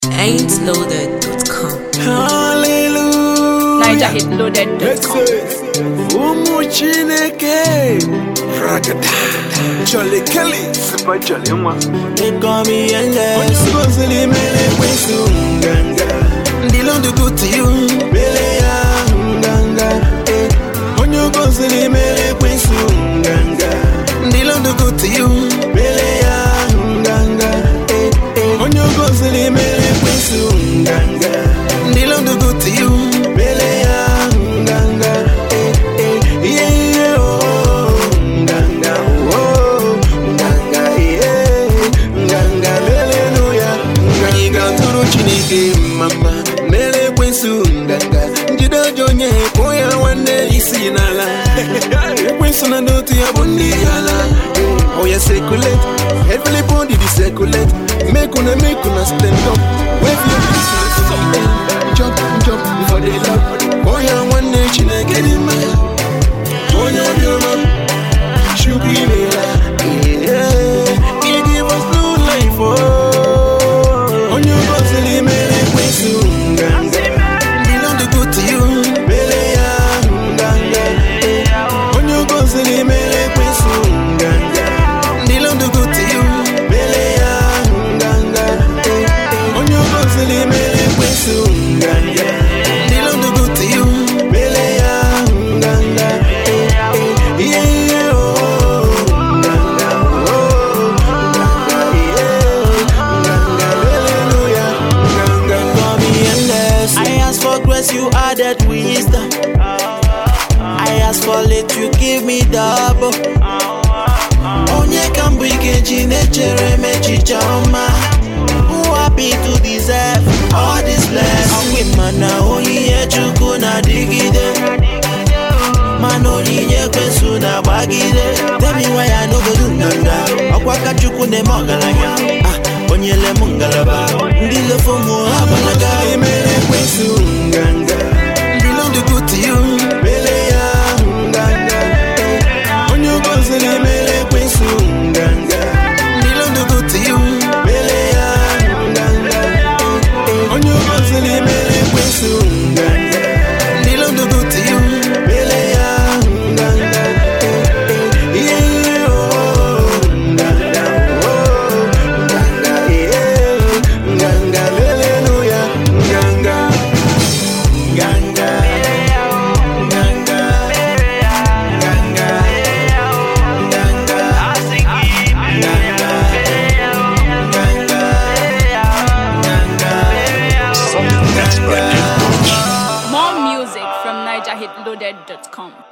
ain'tloaded.com. Hallelujah. NigerHitloaded.com. Umuchineke Ragada Jolly Kelly Super Jolly Uma. They call me endless. Onyugozili mele kwesu nganga Ndilondo go to you Mele ya nganga Onyugozili mele kwesu nganga Ndilondo go to you Mele ya nganga Onyugozili mele kwesu nganga Ndilondo go to you Mele ya nganga Mama, mele kwensu nganga Njida jonye koya wane isi nala Kwensu na noti ya bundi yala Oh ya circulate, heavily body di circulate Make una stand up Wave your business Jump for the love Koya wane chine gedi ma Koya bioma Shubi mela He give us new life oh Onyugozili mele Ndilondo go to you Mele ya nganga Onyugozili mele kwesu nganga Ndilondo go to you Mele ya nganga Onyugozili mele kwesu nganga Ndilondo go to you Mele ya nganga You added wisdom. I ask for let you give me double. Onye can bring a nature mechama. Who happy to deserve all this blessing? We man only you na digide. Man only ye kwesuna bagide. Tell me why I no go do nanga. Akwaka chukune mongalaga. Onye le mongalaba. Ndile fomo abalaga. Mele kwesu nganga Ndilondo go to you Mele ya nganga Onyugozili mele kwesu nganga Ndilondo go to you Mele ya nganga Onyugozili mele kwesu nganga Ndilondo go to you Mele ya nganga More music from NigerHitloaded.com.